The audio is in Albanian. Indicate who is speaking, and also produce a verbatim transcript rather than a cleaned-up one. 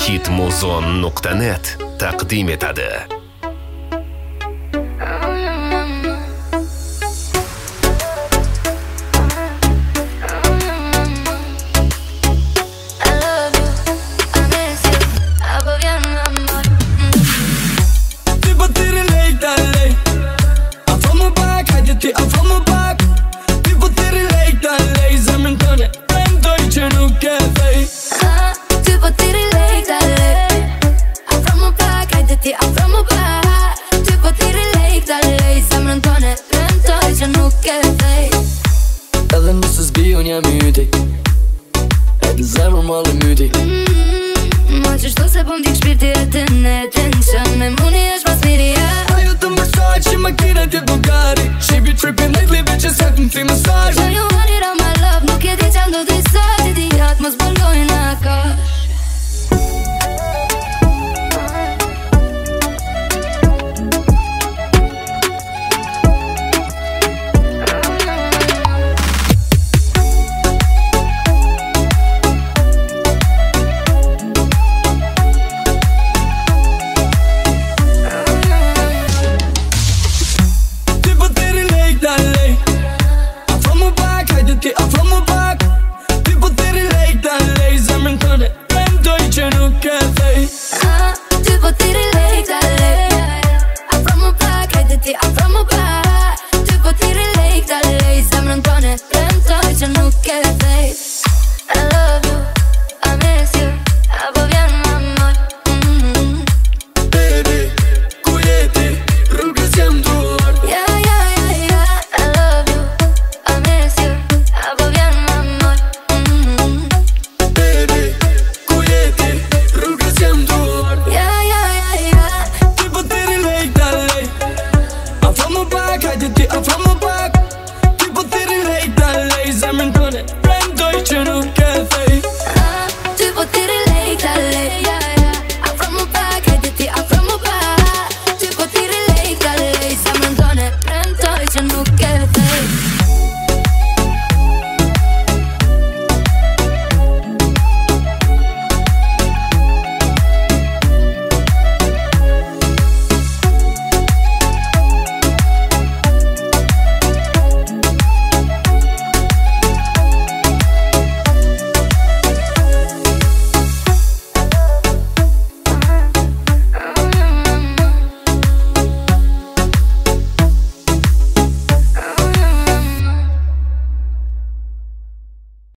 Speaker 1: hitmuzon nuqta net taqdim etadi.
Speaker 2: Edhe nëse s'bi unë jam yti, edhe zemër më dhe myti.
Speaker 3: Ma qështu se po m'dik shpirti e të netin, që me muni është pas miria.
Speaker 2: Ajo të mërsaj që më kina t'je Bulgari. She be tripping lately, bitches have them free massage.
Speaker 3: So you want it on my love, nuk e di qa ndo t'i sa ti di hat, mos bëllojnë aka.
Speaker 2: Tipo ti rilej dalej, zemrën tëne prendoj që nuk e thej.